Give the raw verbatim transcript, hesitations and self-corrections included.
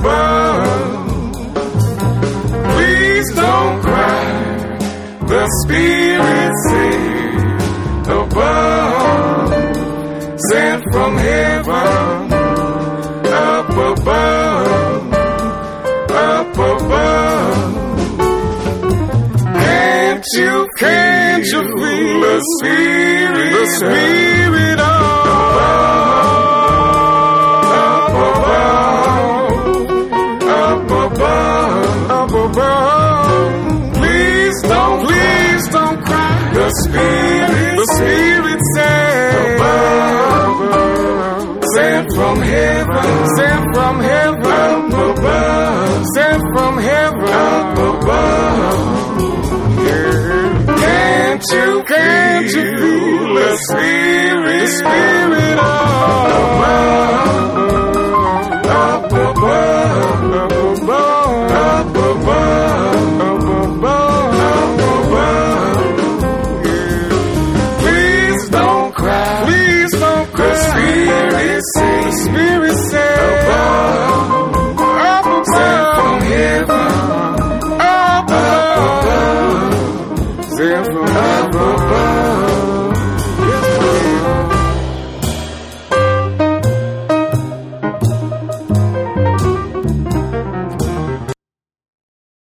above. Please don't cry, the Spirit said above, sent from heaven, up above, up above. Can't you, can't you feel the Spirit, the Spirit of up above, up above, up above. Please don't, please don't cry. The Spirit, the Spirit said above, sent from heaven, sent from heaven, up above, sent from heaven, up above. Yeah. Can't you, can't you feel the Spirit, the Spirit?